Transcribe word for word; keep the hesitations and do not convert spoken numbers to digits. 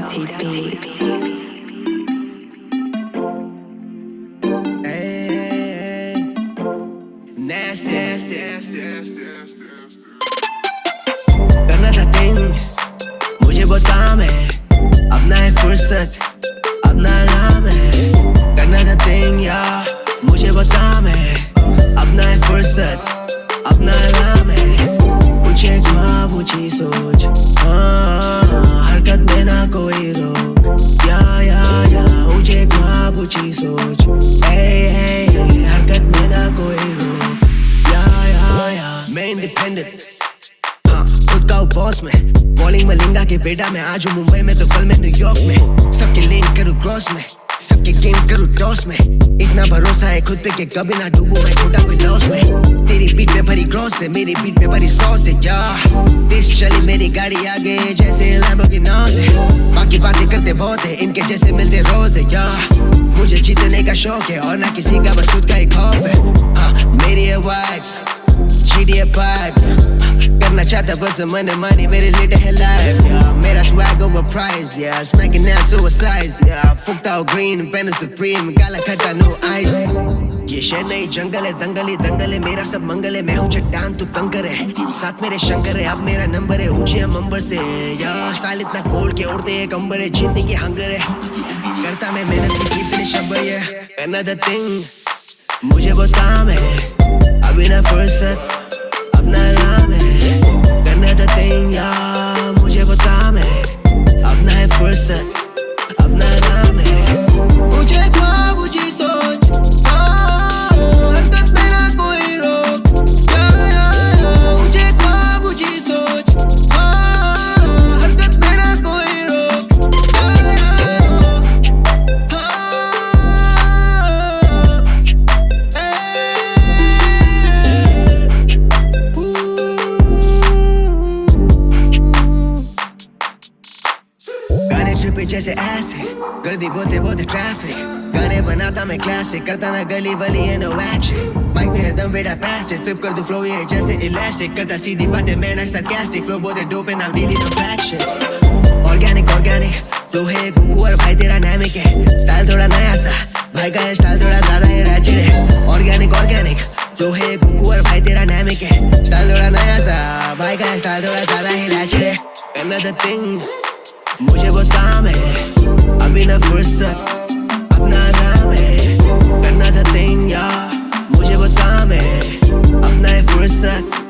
Delty Beats. Hey, nasty. करना था thing, मुझे बहुत काम है, अपना है फुर्सत, अपना आराम है। करना था थिंग यार, मुझे बहुत काम है, अपना है फुर्सत, अपना आराम है। मुझे ख्वाब मुझे सोच, हाँ हरकत में ना कोई रोक। या या या मुझे ख्वाब मुझे सोच, hey hey हरकत में ना कोई रोक। या या या मैं इंडिपेंडेंट, खुद का बॉस में, बॉलिंग में लिंगा के बेटा में। आज हूँ मुंबई में तो कल मैं न्यूयॉर्क में। सबके लिंक करूँ क्रॉस में, सबके गेम करूँ टॉस में। इतना भरोसा है खुद पे कि कभी ना डूबूं मैं खोटा कोई लॉस में। तेरी पीठ पे भरी क्रॉस है, मेरी पीठ पे भरी सॉस है। यार तेज चली मेरी गाड़ी आगे जैसे लैम्बोर्गिनी है। बाकी बातें करते बहुत है, इनके जैसे मिलते रोज है। यार मुझे जीतने का शौक है और ना किसी का, बस खुद का ही खौफ है। हाँ मेरी है vibe G T A five, करना चाहता बस मन मानी मेरे लिए है लाइफ। Yeah, मेरा swag over price, yeah, smacking that suicide, yeah, फुकता हो green, पेन supreme, काला खट्टा no ice। ये शहर नहीं जंगल है, दंगल ही दंगल है, मेरा सब मंगल है। मैं हूँ चट्टान तू कंकर है, साथ मेरे शंकर है। अब मेरा नंबर है ऊंचे हम अंबर से, यार स्टाइल इतना कोल्ड के उड़ते एक अंबर है। जीतने की हंगर है, करता मैं मेहनत की कीप शंबर है। Another thing, मुझे बहुत काम है, अभी ना फुर्सत, अपना आराम है। करना था थिंग यार, मुझे बहुत काम है, अपना है फुर्सत, अपना आराम है। मुझे ख्वाब मुझे सोच, हरकत में ना कोई रोक। या, या, या, मुझे ख्वाब मुझे सोच, हरकत में ना कोई रोक। या, या, गाने ट्रिप जैसे ऐसे कर दी बोते बोते ट्रैफिक। गाने बनाता मैं क्लासिक, करता ना गली वली है नो एक्शन। माइक में है दम बेटा पैस इट, फ्लिप कर दूं फ्लो ये जैसे इलास्टिक। करता सीधी बातें मैं ना sarcastic, फ्लो बोते dope and I really no fraction. Organic organic तो है कुकू और भाई तेरा नामिक है। स्टाइल थोड़ा नया सा, भाई का है स्टाइल थोड़ा ज्यादा है रैचिड है। ऑर्गेनिक ऑर्गेनिक तो है कुकू और भाई तेरा नामिक है। स्टाइल थोड़ा नया सा, भाई का है स्टाइल थोड़ा ज्यादा है रैचिड है। Another thing, मुझे बहुत काम है, अभी ना फुर्सत, अपना आराम है। करना था थिंग यार, मुझे बहुत काम है, अपना है फुर्सत।